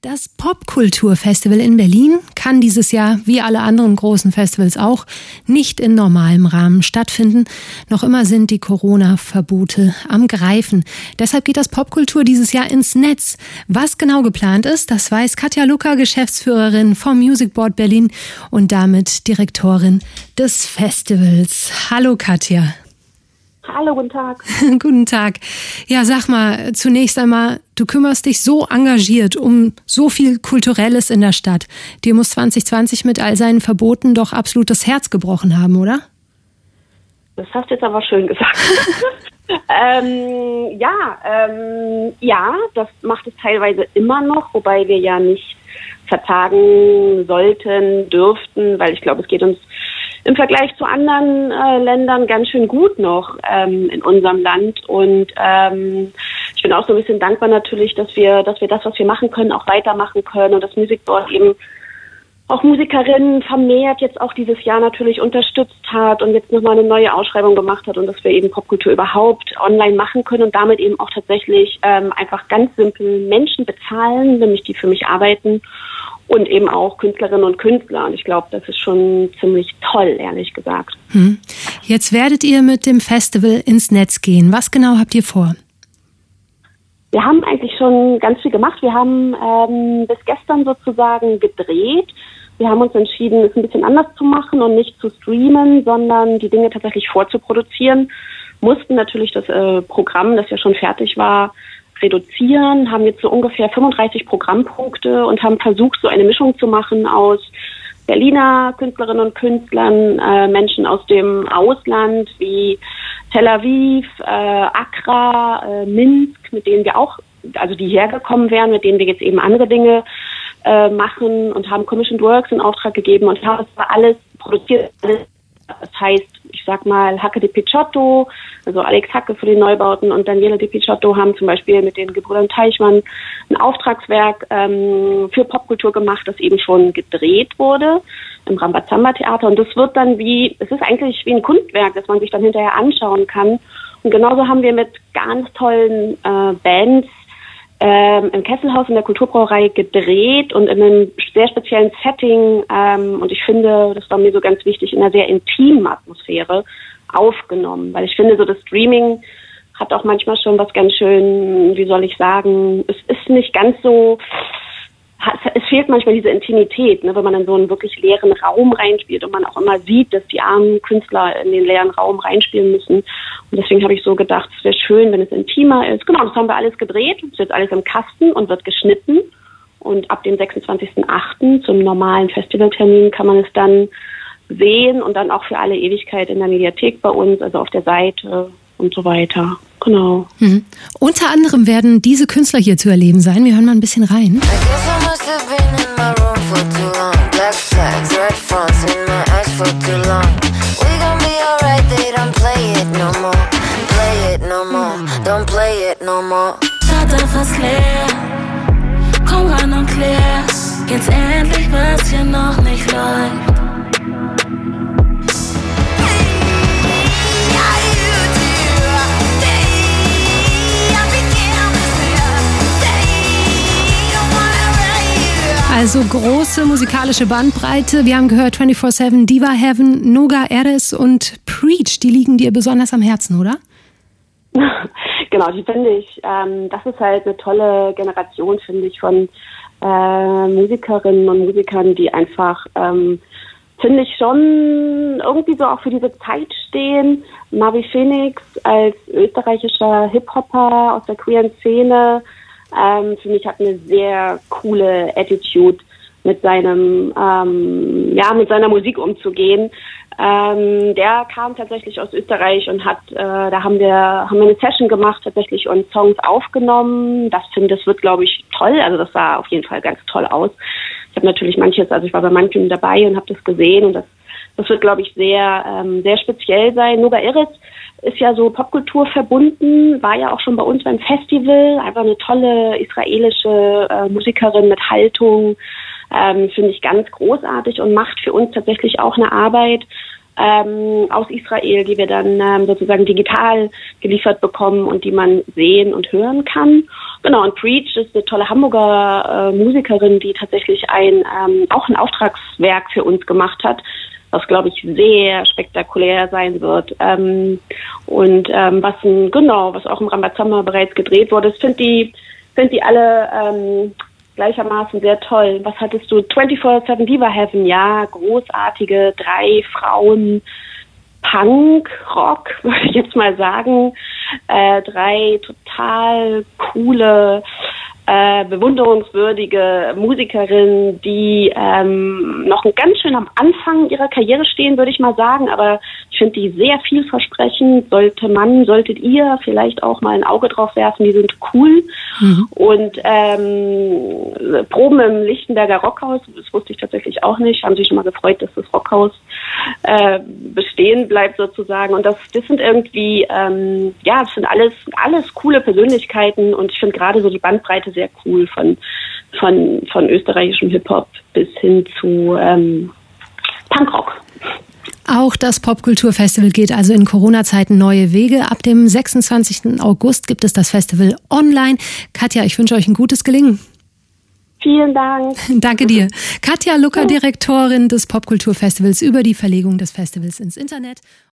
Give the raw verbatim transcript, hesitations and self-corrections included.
Das Popkulturfestival in Berlin kann dieses Jahr, wie alle anderen großen Festivals auch, nicht in normalem Rahmen stattfinden. Noch immer sind die Corona-Verbote am Greifen. Deshalb geht das Popkultur dieses Jahr ins Netz. Was genau geplant ist, das weiß Katja Lucker, Geschäftsführerin vom Music Board Berlin und damit Direktorin des Festivals. Hallo Katja. Hallo, guten Tag. Guten Tag. Ja, sag mal, zunächst einmal, du kümmerst dich so engagiert um so viel Kulturelles in der Stadt. Dir muss zwanzig zwanzig mit all seinen Verboten doch absolut das Herz gebrochen haben, oder? Das hast du jetzt aber schön gesagt. ähm, ja, ähm, ja, das macht es teilweise immer noch, wobei wir ja nicht vertagen sollten, dürften, weil ich glaube, es geht uns im Vergleich zu anderen äh, Ländern ganz schön gut noch ähm, in unserem Land. Und ähm, ich bin auch so ein bisschen dankbar natürlich, dass wir, dass wir das, was wir machen können, auch weitermachen können und das Music Board eben auch Musikerinnen vermehrt jetzt auch dieses Jahr natürlich unterstützt hat und jetzt nochmal eine neue Ausschreibung gemacht hat und dass wir eben Popkultur überhaupt online machen können und damit eben auch tatsächlich ähm, einfach ganz simpel Menschen bezahlen, nämlich die für mich arbeiten und eben auch Künstlerinnen und Künstler. Und ich glaube, das ist schon ziemlich toll, ehrlich gesagt. Hm. Jetzt werdet ihr mit dem Festival ins Netz gehen. Was genau habt ihr vor? Wir haben eigentlich schon ganz viel gemacht. Wir haben ähm, bis gestern sozusagen gedreht. Wir haben uns entschieden, es ein bisschen anders zu machen und nicht zu streamen, sondern die Dinge tatsächlich vorzuproduzieren. Mussten natürlich das äh, Programm, das ja schon fertig war, reduzieren, haben jetzt so ungefähr fünfunddreißig Programmpunkte und haben versucht, so eine Mischung zu machen aus Berliner Künstlerinnen und Künstlern, äh, Menschen aus dem Ausland wie Tel Aviv, äh, Accra, äh, Minsk, mit denen wir auch, also die hergekommen wären, mit denen wir jetzt eben andere Dinge äh, machen und haben Commissioned Works in Auftrag gegeben und haben das alles produziert. Alles, das heißt, ich sag mal, Hacke de Picciotto, also Alex Hacke für die Neubauten und Daniele de Picciotto haben zum Beispiel mit den Gebrüdern Teichmann ein Auftragswerk ähm, für Popkultur gemacht, das eben schon gedreht wurde im Rambazamba-Theater. Und das wird dann wie, es ist eigentlich wie ein Kunstwerk, das man sich dann hinterher anschauen kann. Und genauso haben wir mit ganz tollen äh, Bands ähm, im Kesselhaus in der Kulturbrauerei gedreht und in einem sehr speziellen Setting. Ähm, und ich finde, das war mir so ganz wichtig, in einer sehr intimen Atmosphäre aufgenommen. Weil ich finde, so das Streaming hat auch manchmal schon was ganz schön, wie soll ich sagen, es ist nicht ganz so, es fehlt manchmal diese Intimität, ne, wenn man in so einen wirklich leeren Raum reinspielt und man auch immer sieht, dass die armen Künstler in den leeren Raum reinspielen müssen. Und deswegen habe ich so gedacht, es wäre schön, wenn es intimer ist. Genau, das haben wir alles gedreht, es ist jetzt alles im Kasten und wird geschnitten. Und ab dem sechsundzwanzigsten achten zum normalen Festivaltermin kann man es dann sehen und dann auch für alle Ewigkeit in der Mediathek bei uns, also auf der Seite und so weiter. Genau. Mhm. Unter anderem werden diese Künstler hier zu erleben sein. Wir hören mal ein bisschen rein. Stadt fast leer. Komm ran und klär's. Jetzt endlich, was hier noch nicht läuft. Also große musikalische Bandbreite. Wir haben gehört vierundzwanzig sieben, Diva Heaven, Noga Erez und Preach. Die liegen dir besonders am Herzen, oder? Genau, die finde ich. Ähm, das ist halt eine tolle Generation, finde ich, von äh, Musikerinnen und Musikern, die einfach, ähm, finde ich, schon irgendwie so auch für diese Zeit stehen. Marvi Phoenix als österreichischer Hip-Hopper aus der queeren Szene, Ähm, für mich hat eine sehr coole Attitude, mit seinem, ähm, ja, mit seiner Musik umzugehen. Ähm, der kam tatsächlich aus Österreich und hat, äh, da haben wir, haben wir eine Session gemacht tatsächlich und Songs aufgenommen. Das finde, das wird, glaube ich, toll. Also das sah auf jeden Fall ganz toll aus. Ich habe natürlich manches, also ich war bei manchen dabei und habe das gesehen und das, das wird, glaube ich, sehr, ähm, sehr speziell sein. Noga Erez ist ja so Popkultur verbunden, war ja auch schon bei uns beim Festival, einfach eine tolle israelische äh, Musikerin mit Haltung, ähm, finde ich ganz großartig und macht für uns tatsächlich auch eine Arbeit, ähm, aus Israel, die wir dann ähm, sozusagen digital geliefert bekommen und die man sehen und hören kann. Genau, und Preach ist eine tolle Hamburger äh, Musikerin, die tatsächlich ein ähm, auch ein Auftragswerk für uns gemacht hat, was, glaube ich, sehr spektakulär sein wird. Ähm, und ähm, was ein, genau, was auch im Rambazamba bereits gedreht wurde. Ich finde die, find die alle ähm, gleichermaßen sehr toll. Was hattest du? vierundzwanzig sieben Diva Heaven, ja, großartige drei Frauen Punk, Rock, würde ich jetzt mal sagen. Äh, drei total coole, äh, bewunderungswürdige Musikerinnen, die ähm, noch ganz schön am Anfang ihrer Karriere stehen, würde ich mal sagen. Aber ich finde die sehr vielversprechend. Sollte man, solltet ihr vielleicht auch mal ein Auge drauf werfen. Die sind cool. Mhm. Und ähm, Proben im Lichtenberger Rockhaus, das wusste ich tatsächlich auch nicht, haben sich schon mal gefreut, dass das Rockhaus äh, bestehen bleibt sozusagen. Und das, das sind irgendwie, ähm, ja, das sind alles, alles coole Persönlichkeiten und ich finde gerade so die Bandbreite sehr cool von, von, von österreichischem Hip-Hop bis hin zu ähm, Punkrock. Auch das Popkulturfestival geht also in Corona-Zeiten neue Wege. Ab dem sechsundzwanzigsten August gibt es das Festival online. Katja, ich wünsche euch ein gutes Gelingen. Vielen Dank. Danke dir. Katja Lucker, Direktorin des Popkulturfestivals, über die Verlegung des Festivals ins Internet.